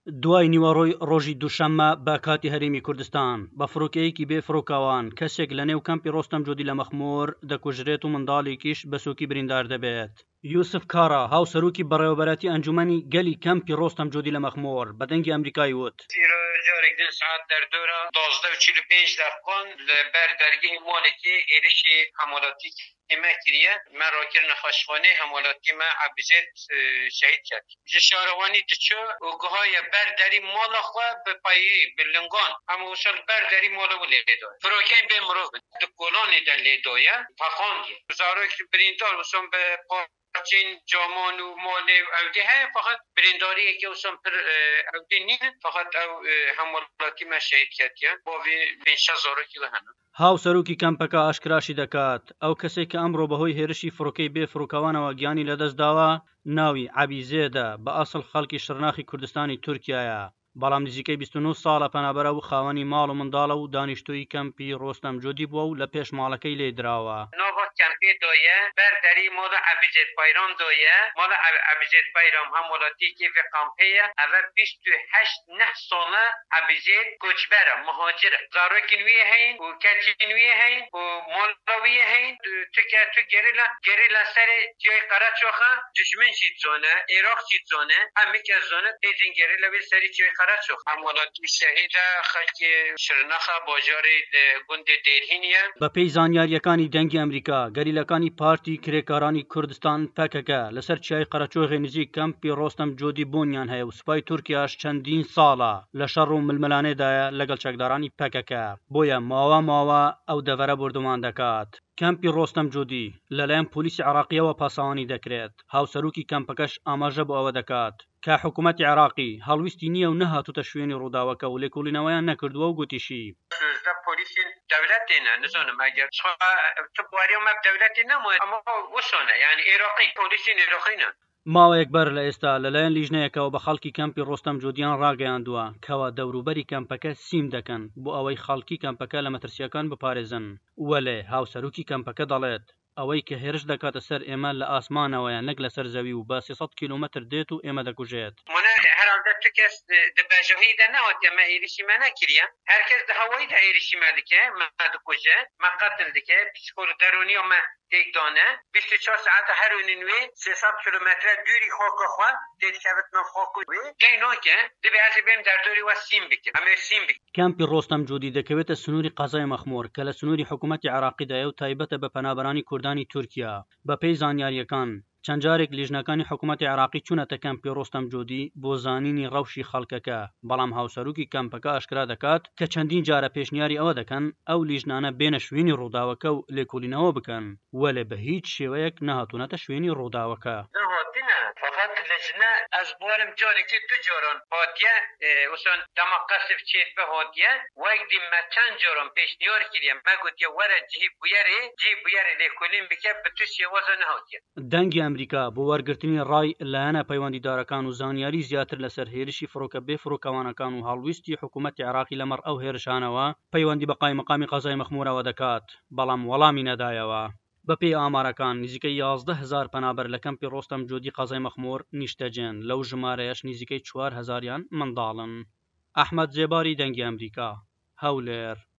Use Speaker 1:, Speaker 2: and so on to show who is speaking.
Speaker 1: دوای نیوەڕۆی ڕۆژی دووشەممە بە کاتی هەرێمی کوردستان بە فڕۆکەیەکی بێ فڕۆکاوان کەسێک لە نێو کەمپی ڕۆستەم جۆدی لە مەخمۆر دەکوژرێت و منداڵێکیش بە سووکی بریندار دەبێت. یوسف کارا هاوسەرۆکی بەڕێوەبەرەتی ئەنجومەنی گەلی کەمپی ڕۆستەم جۆدی لە مەخمۆر بە دەنگی ئەمریکای وت
Speaker 2: جارێک دن سعات دەردۆرە 12:45 دقیقان لەبەر دەرگەی مالێکی ئێرشی هەموڵاتی ما کریه من راکر نخوشخانه همولاتی ما عبیزت شهید کرد جشاروانی دچو اوگهای برداری مالا خواه به پایه بلنگان همه وصل برداری مالا و لیدای فراکین به مروف دکولانی در لیدایه فقاندی زاروی که بریندار وصل به چین جامان و مال اودی های فقط برینداری که وصل پر اودی نی فقط او همولاتی ما شهید کرد با بینشه زاروی که هنه
Speaker 1: هاوسەرۆکی کەمپەکە ئاشکراشی دەکات ئەو کەسێک کە ئەمڕۆ بەهۆی هێرشی فڕۆکەی بێ فڕۆکەوانەوە گیانی لەدەستداوە ناوی عەبیزێدە بە ئەسڵ خەڵکی شرناخی کوردستانی تورکیایە بەڵام نزیکەی 29 ساڵە پەنابەرە و خاوەنی ماڵ و منداڵە و دانیشتووی کەمپی ڕۆستەم جۆدی بووە و لە پێش ماڵەکەی لێدراوە
Speaker 2: کەمپی دۆیە بەردەری مۆڵە عەبیزێد بایرام دۆیە مۆڵە عەبیزێد بایرام هەموڵاتیکی vê kampەیە ئەvە 28 ساڵە عەبیزێد کوچبەرە مهاجرە زارۆکین وێ هەین و کەچین وێ هەین و مۆڵە وێ هەین تو گەریلا سەرێ جێی قەرەچۆخە دژمن شید زۆنە عێراق شید زۆنە هەمیکە زۆنە تێزین گەریلا وێ سەری جێی قەرەچۆخ هەموڵاتی شەهیدە خەڵکی شرنەخە بۆژاری گوندی دێرهینیە
Speaker 1: بە پێی زانیاریەکانی دەنگی ئەمریکا گەریلەکانی پارتی کرێکارانی کوردستان پەکەکە لەسەر چیای قەرەچۆغی نزیک کەمپی ڕۆستەم جۆدی بۆنیان هەیە و سوپای تورکیاش چەندین ساڵە لە شەڕ و ململانێدایە لەگەڵ چەکدارانی پەکەکە بۆیە ماوە ئەو دەڤەرە بردومان دەکات. کەمپی ڕۆستەم جۆدی لەلایەن پۆلیسی عێراقیەوە پاسەوانی دەکرێت هاوسەرۆکی کەمپەکەش ئاماژە بۆ ئەوە دەکات کە حکوومەتی عێراقی هەڵویستی نییە و نەهاتوتە شوێنی ڕووداوەکە و لێکۆڵینەوەیان نەکردووە و گوتیشی
Speaker 2: پۆلیسین دەولەتێنە نزانم ئەگەر بواری مەب دەولەتی نەموێت ئەمە وسۆنە یعنی عێراقی پۆلیسین عێراقینە
Speaker 1: ماوەیەک بەر لە ئێستا لەلایەن لیژنەیەکەوە بە خەڵکی کەمپی ڕۆستەم جۆدیان ڕاگەیاندووە کەوا دەوروبەری کەمپەکە سیم دەکەن بۆ ئەوەی خەڵکی کەمپەکە لە مەترسیەکان بپارێزن وەلێ هاوسەرۆکی کەمپەکە دەڵێت ئەوەی کە هێرش دەکاتە سەر ئێمە لە ئاسمانەوەیە نەک لەسەر زەوی و بە 300 کیلومتر دێت و ئێمە دەکوژێت
Speaker 2: هەرالدە تو کەس دەبەژەهیدا نەهاتە مە ئێریشی مە نەکریە هەرکەس هەواییدا ئێریشی مە دکە مە دکوژە مە قەتل دکە پسیکۆل دەرونی و مە تێکدانە 24 ساعت هەرونی نوێ 300 کیلومتر دووری خۆکە خوا تێکەوت مە خۆک گەینۆکە دەبێ ئەزی بێم دەردۆری وە سیم بکە ئەمێ سیم بکە
Speaker 1: کەمپی ڕۆستەم جۆدی دەکەوێتە سنووری قەزای مەخمۆر کە لە سنووری حکوومەتی عێراقیدایە و تایبەتە بە پەنابەرانی کوردانی تورکیا بە پێی زانیاریەکان چەند جارێک لیژنەکانی حکوومەتی عێراقی چوونەتە کەمپی ڕۆستەم جۆدی بۆ زانینی ڕەوشی خەڵکەکە بەڵام هاوسەرۆکی کەمپەکە ئاشکرا دەکات کە چەندین جارە پێشنیاری ئەوە دەکەن ئەو لیژنانە بێنە شوێنی ڕووداوەکە و لێکۆڵینەوە بکەن وەلێ بە هیچ شێوەیەک نەهاتوونەتە شوێنی ڕووداوەکە
Speaker 2: فقط لجنه از بارم جاری که دو جاران هاتیه وسان دما قصف چید به هاتیه وقتی ما چند جاران پیشنیار کردیم ما گوتیه وره جی بویره لیکولین بکه به توش یوازه نهاتیه
Speaker 1: دەنگی ئەمریکا بۆ وەرگرتنی ڕای لایەنە پەیوەندیدارەکان و زانیاری زیاتر لەسەر هێرشی فڕۆکە بێ فڕۆکەوانەکان و هەڵویستی حکوومەتی عێراقی لەمەڕ ئەو هێرشانەوە پەیوەندی بە قایمەقامی قەزای مەخموورەوە دەکات بەڵام وەڵامی نەدایەوە بەپێی ئامارەکان نزیکەی 11,000 پەنابەر لە کەمپی ڕۆستەم جۆدی قەزای مەخمۆر نیشتەجێن لەو ژمارەیەش نزیکەی 4,000یان منداڵن ئەحمەد جێباری دەنگی ئەمریکا هەولێر